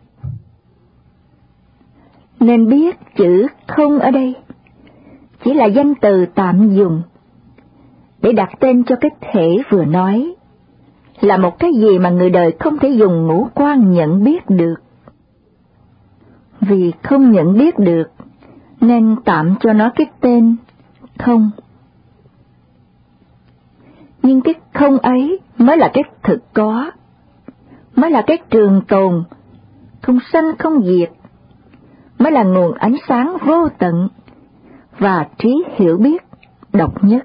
Nên biết chữ không ở đây chỉ là danh từ tạm dùng để đặt tên cho cái thể vừa nói, là một cái gì mà người đời không thể dùng ngũ quan nhận biết được. Vì không nhận biết được nên tạm cho nó cái tên không. Nhưng cái không ấy mới là cái thực có, mới là cái trường tồn, không sanh không diệt, mới là nguồn ánh sáng vô tận và trí hiểu biết độc nhất.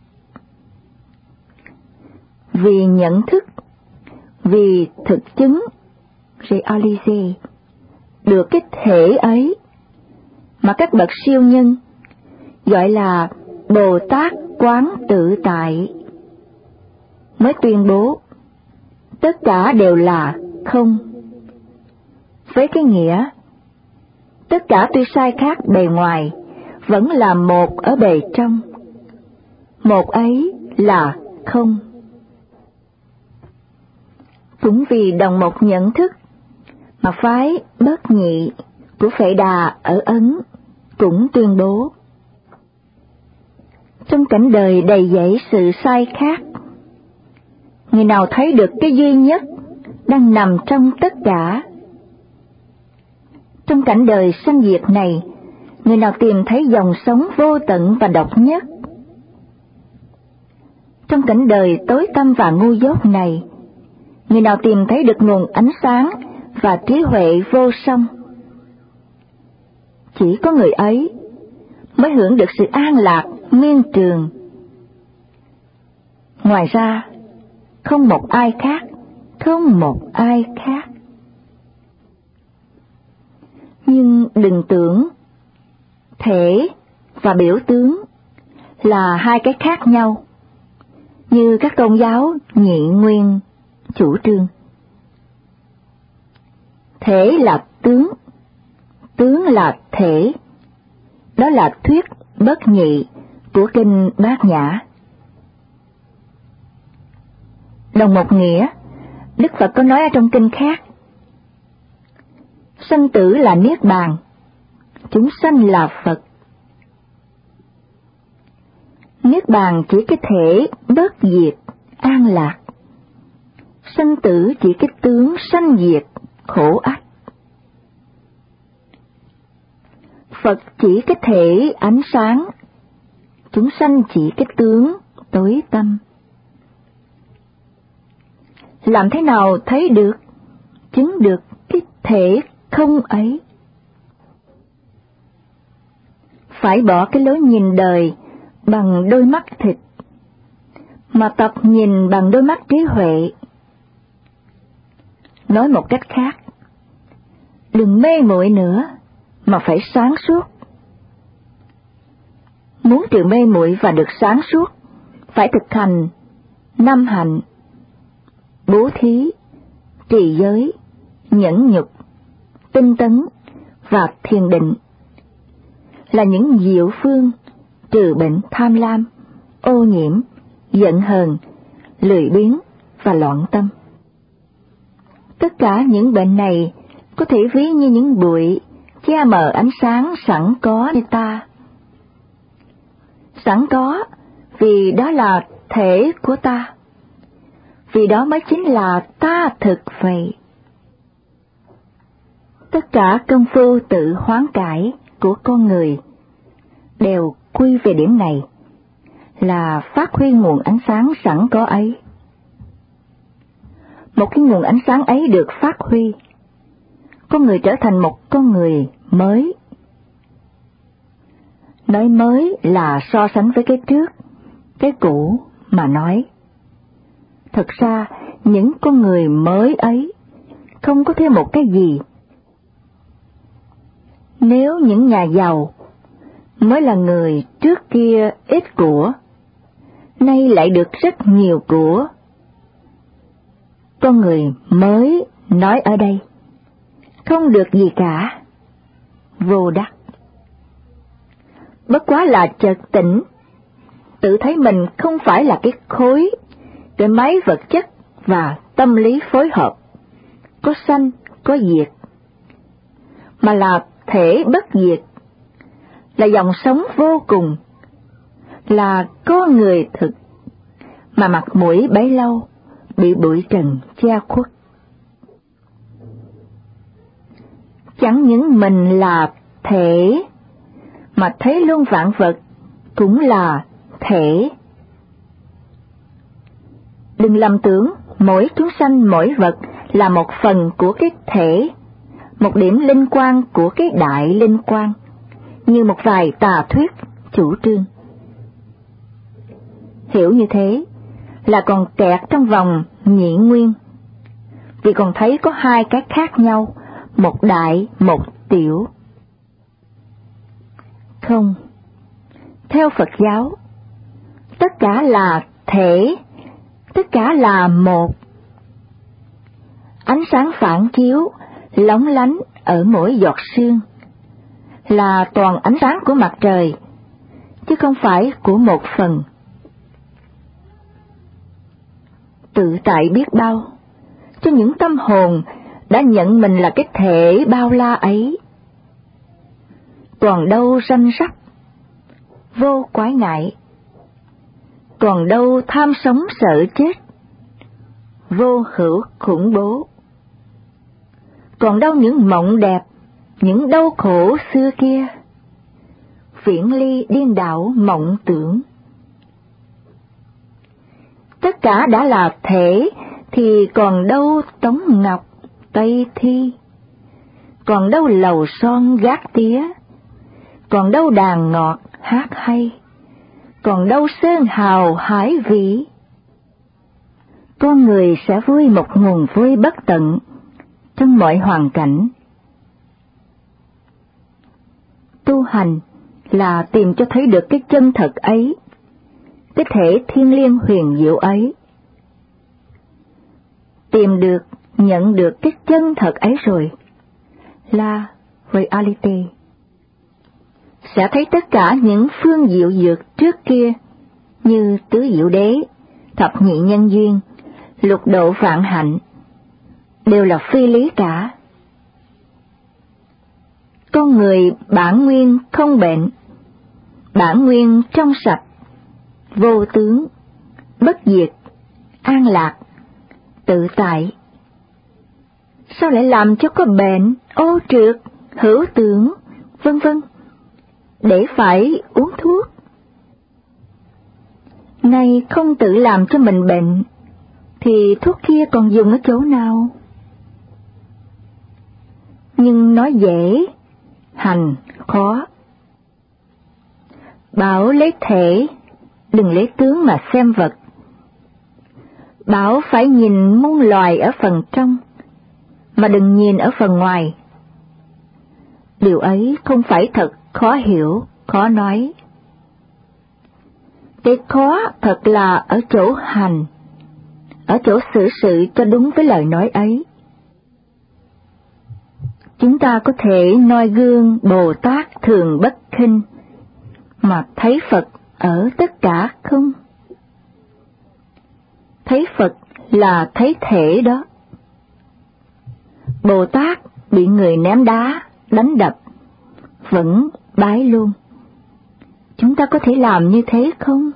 Vì nhận thức, vì thực chứng, réaliser, được cái thể ấy mà các bậc siêu nhân gọi là Bồ Tát Quán Tự Tại, mới tuyên bố tất cả đều là không, với cái nghĩa tất cả tuy sai khác bề ngoài vẫn là một ở bề trong, một ấy là không. Cũng vì đồng một nhận thức mà phái Bất Nhị của Phệ Đà ở Ấn cũng tuyên bố, trong cảnh đời đầy dẫy sự sai khác, người nào thấy được cái duy nhất đang nằm trong tất cả. Trong cảnh đời sanh diệt này, người nào tìm thấy dòng sống vô tận và độc nhất. Trong cảnh đời tối tăm và ngu dốt này, người nào tìm thấy được nguồn ánh sáng và trí huệ vô song. Chỉ có người ấy mới hưởng được sự an lạc nguyên trường. Ngoài ra, không một ai khác, không một ai khác. Nhưng đừng tưởng thể và biểu tướng là hai cái khác nhau, như các tôn giáo nhị nguyên chủ trương. Thể là tướng, tướng là thể. Đó là thuyết bất nhị của Kinh Bát Nhã. Đồng một nghĩa, Đức Phật có nói ở trong kinh khác, sanh tử là niết bàn, chúng sanh là Phật. Niết bàn chỉ cái thể bất diệt, an lạc. Sanh tử chỉ cái tướng sanh diệt, khổ ách. Phật chỉ cái thể ánh sáng, chúng sanh chỉ cái tướng tối tăm. Làm thế nào thấy được, chứng được cái thể không ấy? Phải bỏ cái lối nhìn đời bằng đôi mắt thịt, mà tập nhìn bằng đôi mắt trí huệ. Nói một cách khác, đừng mê muội nữa, mà phải sáng suốt. Muốn trừ mê muội và được sáng suốt, phải thực hành 5 hạnh: bố thí, trì giới, nhẫn nhục, tinh tấn và thiền định, là những diệu phương trừ bệnh tham lam, ô nhiễm, giận hờn, lười biếng và loạn tâm. Tất cả những bệnh này có thể ví như những bụi che mờ ánh sáng sẵn có như ta. Sẵn có vì đó là thể của ta, vì đó mới chính là ta thực vậy. Tất cả công phu tự hoán cải của con người đều quy về điểm này, là phát huy nguồn ánh sáng sẵn có ấy. Một cái nguồn ánh sáng ấy được phát huy, con người trở thành một con người mới. Nói mới là so sánh với cái trước, cái cũ mà nói. Thật ra, những con người mới ấy không có thêm một cái gì. Nếu những nhà giàu mới là người trước kia ít của, nay lại được rất nhiều của, con người mới nói ở đây không được gì cả, vô đắc. Bất quá là chợt tỉnh, tự thấy mình không phải là cái khối, cái máy vật chất và tâm lý phối hợp, có sanh, có diệt, mà là thể bất diệt, là dòng sống vô cùng, là con người thực, mà mặt mũi bấy lâu bị bụi trần che khuất. Chẳng những mình là thể, mà thấy luôn vạn vật cũng là thể. Đừng lầm tưởng mỗi chúng sanh mỗi vật là một phần của cái thể, một điểm linh quan của cái đại linh quan, như một vài tà thuyết chủ trương. Hiểu như thế là còn kẹt trong vòng nhị nguyên, vì còn thấy có hai cái khác nhau, một đại, một tiểu. Không, theo Phật giáo, tất cả là thể, tất cả là một. Ánh sáng phản chiếu, lóng lánh ở mỗi giọt sương, là toàn ánh sáng của mặt trời, chứ không phải của một phần. Tự tại biết bao cho những tâm hồn đã nhận mình là cái thể bao la ấy. Còn đâu ranh rắc, vô quái ngại, còn đâu tham sống sợ chết, vô hữu khủng bố, còn đâu những mộng đẹp, những đau khổ xưa kia, viễn ly điên đảo mộng tưởng. Tất cả đã là thể thì còn đâu Tống Ngọc, Tây Thi, còn đâu lầu son gác tía, còn đâu đàn ngọt hát hay, còn đâu sơn hào hải vĩ. Con người sẽ vui một nguồn vui bất tận trong mọi hoàn cảnh. Tu hành là tìm cho thấy được cái chân thật ấy, cái thể thiêng liêng huyền diệu ấy. Tìm được, nhận được cái chân thật ấy rồi là reality. Sẽ thấy tất cả những phương diệu dược trước kia như tứ diệu đế, thập nhị nhân duyên, lục độ vạn hạnh đều là phi lý cả. Con người bản nguyên không bệnh, bản nguyên trong sạch, vô tướng, bất diệt, an lạc, tự tại. Sao lại làm cho có bệnh, ô trượt, hữu tưởng, vân vân, để phải uống thuốc? Nay không tự làm cho mình bệnh, thì thuốc kia còn dùng ở chỗ nào? Nhưng nói dễ, hành khó. Bảo lấy thể, đừng lấy tướng mà xem vật. Bảo phải nhìn muôn loài ở phần trong, mà đừng nhìn ở phần ngoài. Điều ấy không phải thật khó hiểu, khó nói. Cái khó thật là ở chỗ hành, ở chỗ xử sự cho đúng với lời nói ấy. Chúng ta có thể noi gương Bồ Tát thường bất khinh, mà thấy Phật ở tất cả không? Thấy Phật là thấy thể đó. Bồ Tát bị người ném đá, đánh đập, vẫn bái luôn. Chúng ta có thể làm như thế không?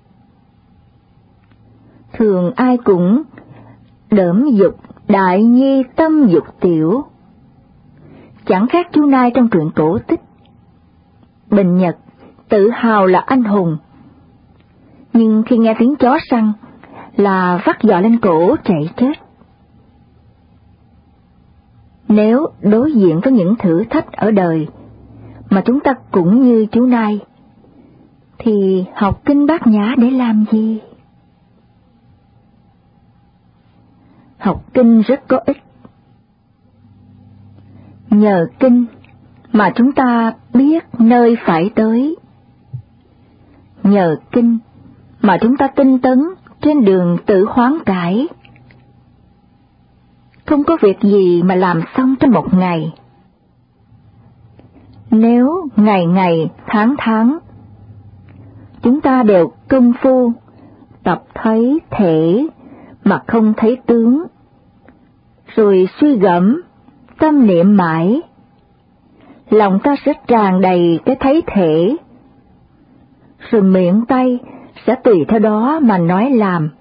Thường ai cũng đỡm dục đại nhi tâm dục tiểu, chẳng khác chú Nai trong truyện cổ tích. Bình Nhật tự hào là anh hùng, nhưng khi nghe tiếng chó săn là vắt giò lên cổ chạy chết. Nếu đối diện với những thử thách ở đời mà chúng ta cũng như chú Nai, thì học kinh Bát Nhã để làm gì? Học kinh rất có ích. Nhờ kinh mà chúng ta biết nơi phải tới. Nhờ kinh mà chúng ta tinh tấn trên đường tự hoán cải. Không có việc gì mà làm xong trong một ngày. Nếu ngày ngày, tháng tháng, chúng ta đều công phu, tập thấy thể mà không thấy tướng, rồi suy gẫm, tâm niệm mãi, lòng ta sẽ tràn đầy cái thấy thể, rồi miệng tay sẽ tùy theo đó mà nói làm.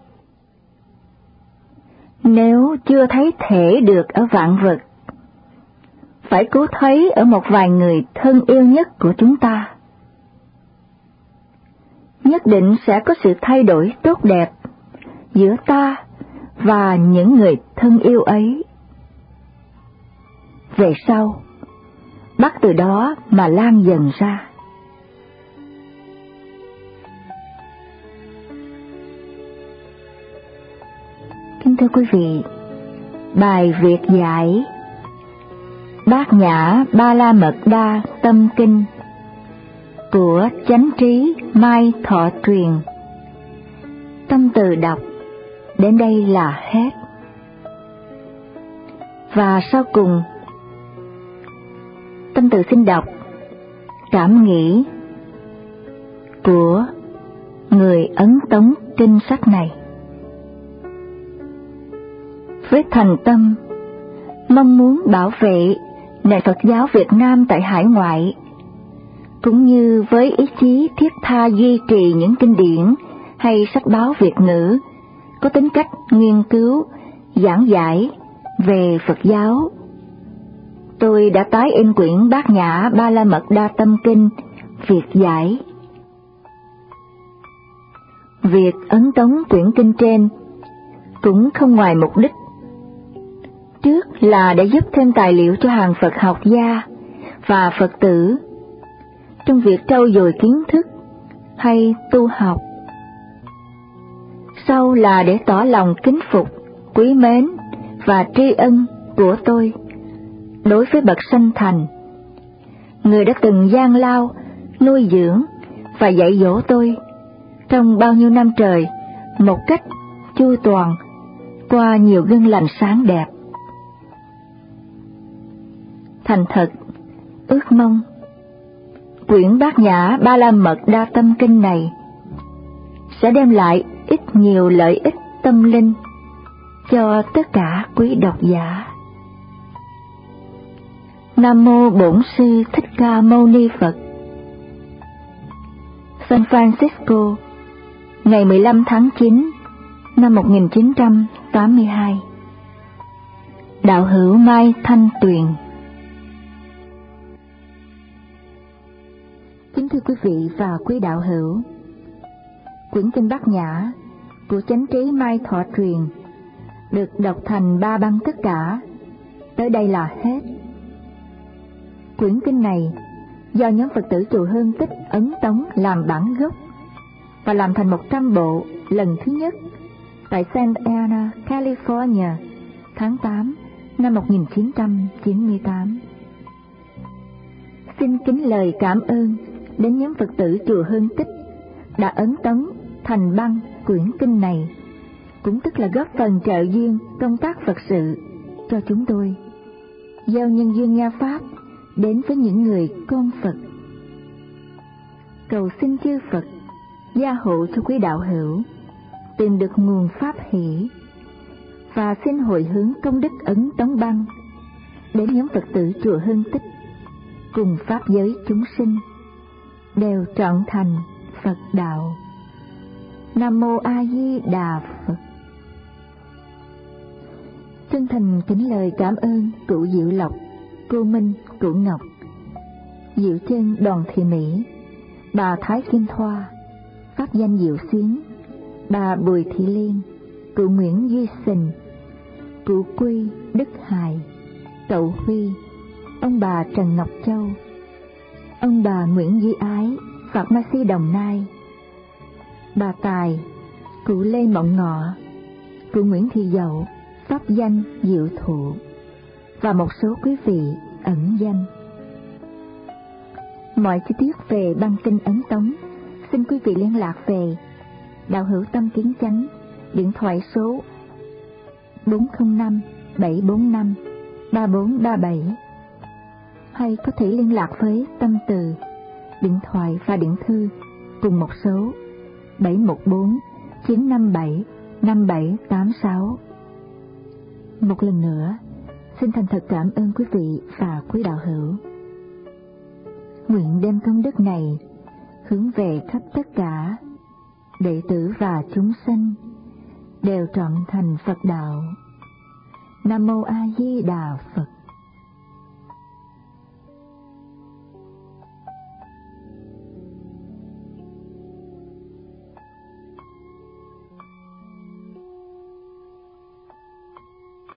Nếu chưa thấy thể được ở vạn vật, phải cố thấy ở một vài người thân yêu nhất của chúng ta. Nhất định sẽ có sự thay đổi tốt đẹp giữa ta và những người thân yêu ấy. Về sau, bắt từ đó mà lan dần ra. Kính thưa quý vị, bài Việt giải Bát Nhã Ba La Mật Đa Tâm Kinh của Chánh Trí Mai Thọ Truyền, tâm từ đọc đến đây là hết. Và sau cùng, tâm từ xin đọc cảm nghĩ của người ấn tống kinh sách này. Với thành tâm mong muốn bảo vệ nền Phật giáo Việt Nam tại hải ngoại, cũng như với ý chí thiết tha duy trì những kinh điển hay sách báo Việt ngữ có tính cách nghiên cứu, giảng giải về Phật giáo, tôi đã tái in quyển Bát Nhã Ba La Mật Đa Tâm Kinh Việt giải. Việc ấn tống quyển kinh trên cũng không ngoài mục đích trước là để giúp thêm tài liệu cho hàng Phật học gia và Phật tử trong việc trau dồi kiến thức hay tu học. Sau là để tỏ lòng kính phục, quý mến và tri ân của tôi đối với bậc sanh thành, người đã từng gian lao, nuôi dưỡng và dạy dỗ tôi trong bao nhiêu năm trời một cách chu toàn qua nhiều gương lành sáng đẹp. Thành thật, ước mong quyển Bát Nhã Ba La Mật Đa Tâm Kinh này sẽ đem lại ít nhiều lợi ích tâm linh cho tất cả quý độc giả. Nam mô Bổn Sư Thích Ca Mâu Ni Phật. San Francisco, ngày 15 tháng 9 năm 1982. Đạo hữu Mai Thanh Tuyền. Kính thưa quý vị và quý đạo hữu, quyển kinh Bát Nhã của Chánh Trí Mai Thọ Truyền được đọc thành 3 băng tất cả, tới đây là hết. Quyển kinh này do nhóm Phật tử Chùa Hương Tích ấn tống làm bản gốc và làm thành 100 bộ lần thứ nhất tại Santa Ana, California, tháng 8 năm 1998. Xin kính lời cảm ơn đến nhóm Phật tử Chùa Hương Tích đã ấn tống thành băng quyển kinh này, cũng tức là góp phần trợ duyên công tác Phật sự cho chúng tôi, gieo nhân duyên nghe Pháp đến với những người con Phật. Cầu xin chư Phật gia hộ cho quý đạo hữu tìm được nguồn pháp hỷ, và xin hồi hướng công đức ấn Tống Băng đến nhóm Phật tử chùa Hương Tích cùng pháp giới chúng sinh đều trọn thành Phật đạo. Nam mô A Di Đà Phật. Chân thành kính lời cảm ơn cụ Diệu Lộc, cô Minh, cụ Ngọc, Diệu Chân, Đoàn Thị Mỹ, bà Thái Kim Thoa, pháp danh Diệu Xuyến, bà Bùi Thị Liên, cụ Nguyễn Duy Sình, cụ Quy, Đức Hài, cậu Huy, ông bà Trần Ngọc Châu, ông bà Nguyễn Duy Ái, Phật Ma Si Đồng Nai, bà Tài, cụ Lê Mộng Ngọ, cụ Nguyễn Thị Dậu, pháp danh Diệu Thụ, và một số quý vị ẩn danh. Mọi chi tiết về băng kinh ấn Tống xin quý vị liên lạc về Đạo hữu Tâm Kiến Chánh, điện thoại số 405 745 3437, hay có thể liên lạc với Tâm Từ, điện thoại và điện thư cùng một số 714 957 5786. Một lần nữa, xin thành thật cảm ơn quý vị và quý đạo hữu. Nguyện đem công đức này hướng về khắp tất cả đệ tử và chúng sinh đều trọn thành Phật đạo. Nam mô A Di Đà Phật.